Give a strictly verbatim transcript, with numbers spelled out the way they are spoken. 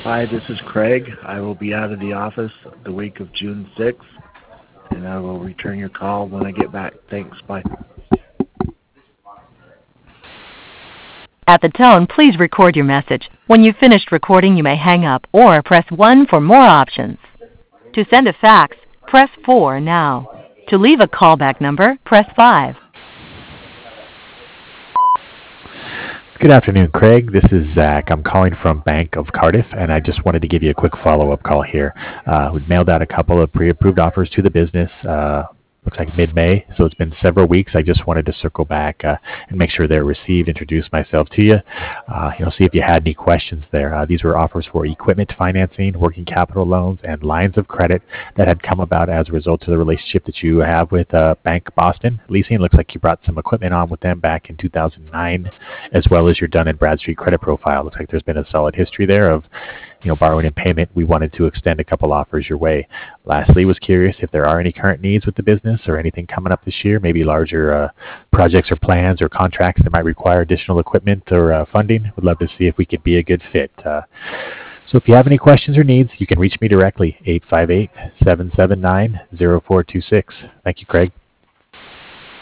Hi, this is Craig. I will be out of the office the week of June sixth, and I will return your call when I get back. Thanks. Bye. At the tone, please record your message. When you've finished recording, you may hang up or press one for more options. To send a fax, press four now. To leave a callback number, press five. Good afternoon, Craig. This is Zach. I'm calling from Bank of Cardiff, and I just wanted to give you a quick follow-up call here. Uh, we've mailed out a couple of pre-approved offers to the business. Uh, looks like mid-May, so it's been several weeks. I just wanted to circle back uh, and make sure they're received, introduce myself to you, uh, you know, see if you had any questions there. Uh, these were offers for equipment financing, working capital loans, and lines of credit that had come about as a result of the relationship that you have with uh, Bank Boston Leasing. Looks like you brought some equipment on with them back in two thousand nine, as well as your Dun and Bradstreet credit profile. Looks like there's been a solid history there of you know, borrowing and payment. We wanted to extend a couple offers your way. Lastly, was curious if there are any current needs with the business or anything coming up this year, maybe larger uh, projects or plans or contracts that might require additional equipment or uh, funding. Would love to see if we could be a good fit. Uh, so if you have any questions or needs, you can reach me directly, eight five eight, seven seven nine, zero four two six. Thank you, Craig.